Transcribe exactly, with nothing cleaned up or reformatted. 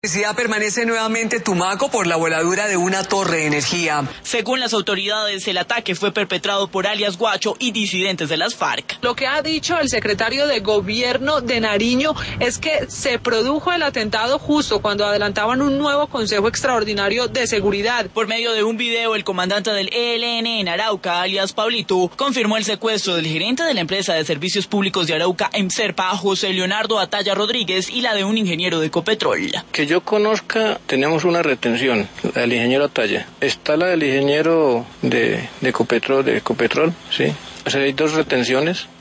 La policía permanece nuevamente Tumaco por la voladura de una torre de energía. Según las autoridades, el ataque fue perpetrado por alias Guacho y disidentes de las FARC. Lo que ha dicho el secretario de Gobierno de Nariño es que se produjo el atentado justo cuando adelantaban un nuevo Consejo Extraordinario de Seguridad. Por medio de un video, el comandante del E L N en Arauca, alias Pablito, confirmó el secuestro del gerente de la empresa de servicios públicos de Arauca, EMSERPA, José Leonardo Ataya Rodríguez, y la de un ingeniero de Ecopetrol. Que yo conozca, tenemos una retención, la del ingeniero Ataya. Está la del ingeniero de, de Ecopetrol, de Ecopetrol, sí. O sea, hay dos retenciones.